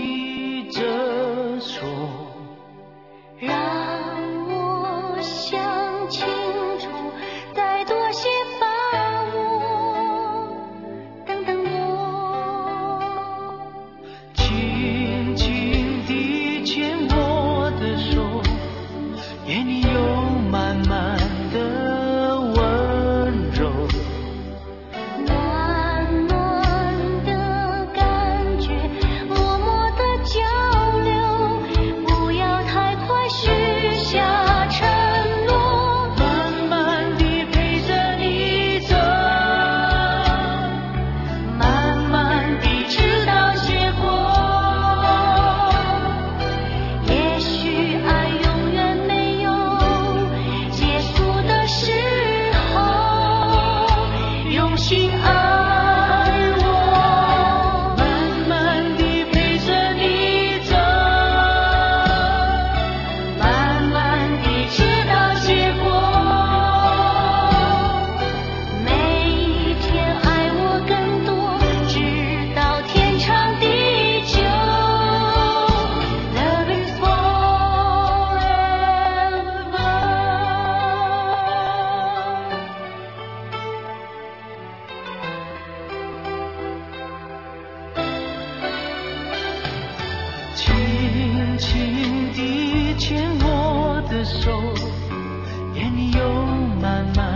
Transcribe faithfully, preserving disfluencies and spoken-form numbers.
低着说， 让我想清楚，再多些把握，等等我， 轻轻地牵我的手，眼里有满满的温柔， 暖暖的感觉，默默的交流，不要太快许下承诺， 慢慢地陪着你走，慢慢地直到结果。 也许爱永远没有结束的时候，用心爱我， 慢慢地陪着你走，慢慢地直到结果。 每一天爱我更多，直到天长地久。Love is forever。 轻轻地牵我的手，眼里有满满